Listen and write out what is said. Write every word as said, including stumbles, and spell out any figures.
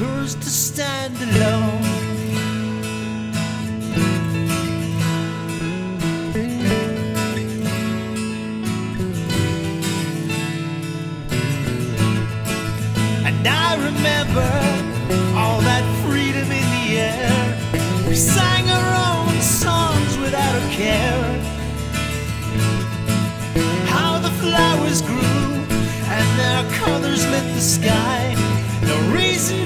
who's to stand alone? And I remember all that freedom in the air. We sang our own songs without a care. How the flowers grew and their colors lit the sky. No reason